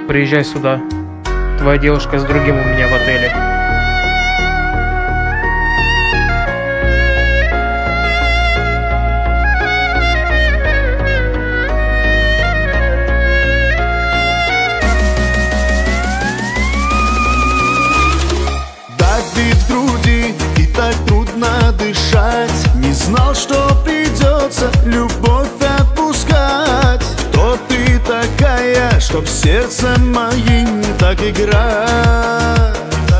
приезжай сюда. Твоя девушка с другим у меня в отеле. Давит в груди и так трудно дышать. Не знал, что придется любовь отпускать. Кто ты такая, чтоб сердцем моим так играть?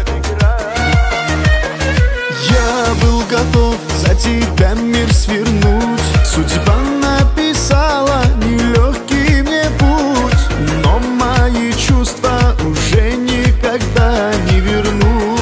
Я был готов за тебя мир свернуть. Судьба написала нелегкий мне путь, но мои чувства уже никогда не вернуть.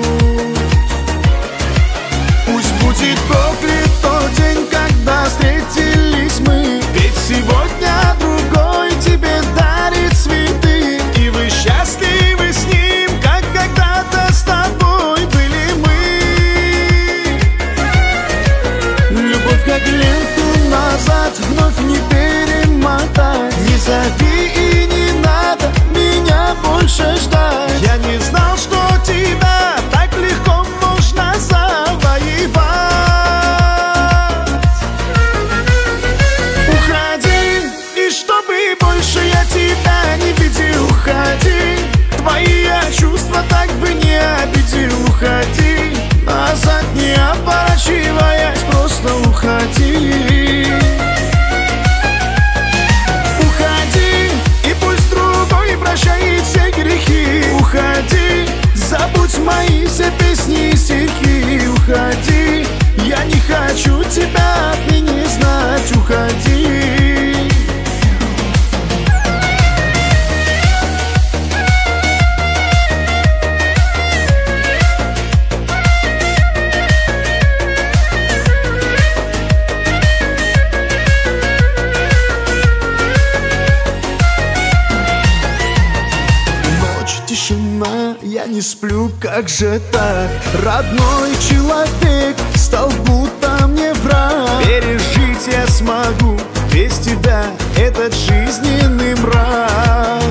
Пусть будет проклят тот день, когда встретились мы, ведь сегодня другой тебе дарит цветы, и вы счастливы с ним, как когда-то с тобой были мы. Любовь как ленту назад вновь не перемотать. Не зови и не надо меня больше ждать. Я не знал, что тебя так легко можно завоевать. Уходи, и чтобы больше я тебя не видел. Уходи, твои я чувства так бы не обидел. Уходи, назад не оборачиваясь, просто уходи. Уходи, и пусть другой прощает все грехи. Уходи, забудь мои все песни и стихи. Уходи, я не хочу тебя отныне знать. Уходи. Тишина, я не сплю, как же так? Родной человек стал будто мне враг. Пережить я смогу без тебя этот жизненный мрак.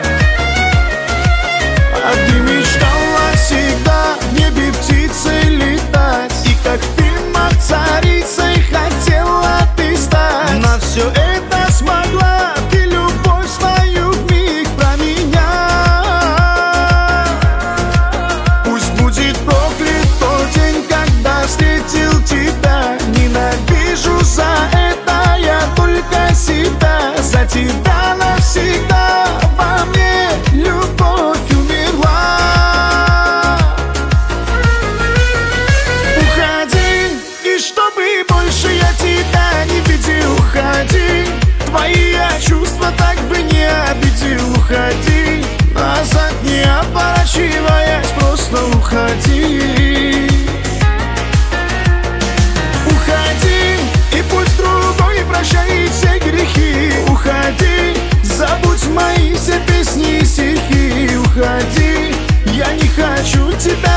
А ты мечтала всегда в небе птицей летать, и как в фильмах царицей хотела ты стать. На все это смогла ты любовь свою вмиг променять. Встретил тебя, ненавижу за это я только себя. За тебя навсегда во мне любовь умерла. Уходи, и чтобы больше я тебя не видел. Уходи, твои я чувства так бы не обидел. Уходи, назад не оборачиваясь, просто уходи. Уходи, и пусть другой прощает все грехи. Уходи, забудь мои все песни и стихи. Уходи, я не хочу тебя